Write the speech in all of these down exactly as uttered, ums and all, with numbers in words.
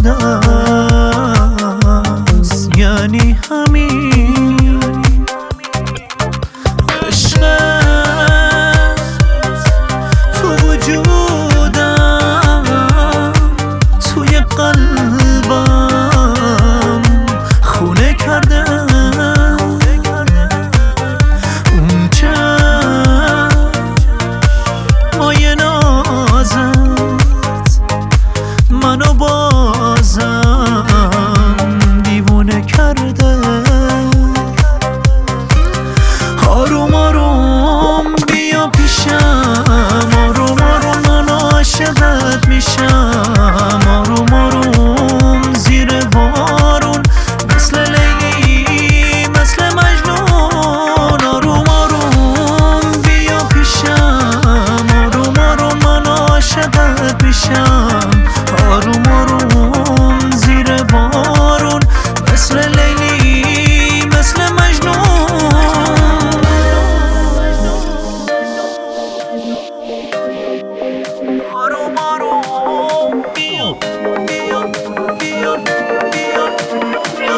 است، یعنی همین عشقت تو وجودم، توی قلبم خونه کرده. اون چشم مایه نازت منو بازم دیوونه کرده. آروم آروم بیا پیشم، آروم آروم من عاشقت میشم. آروم آروم زیر بارون مثل لیلی مثل مجنون. آروم آروم بیا پیشم، آروم آروم من عاشقت میشم. آروم آروم زیر بارون مثل لیلی مثل مجنون. آروم آروم بیا بیا بیا بیا بیا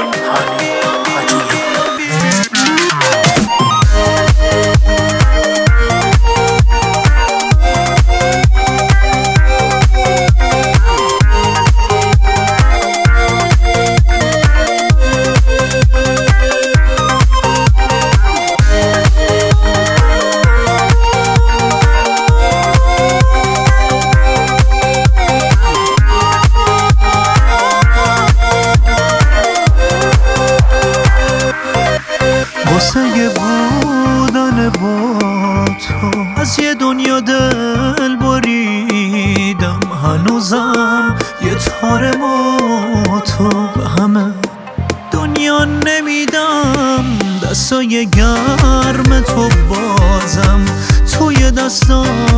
واسه بودن با تو از یه دنیا دل بریدم. هنوزم یه تار ما تو به همه دنیا نمیدم. دستای گرم تو بازم توی دستام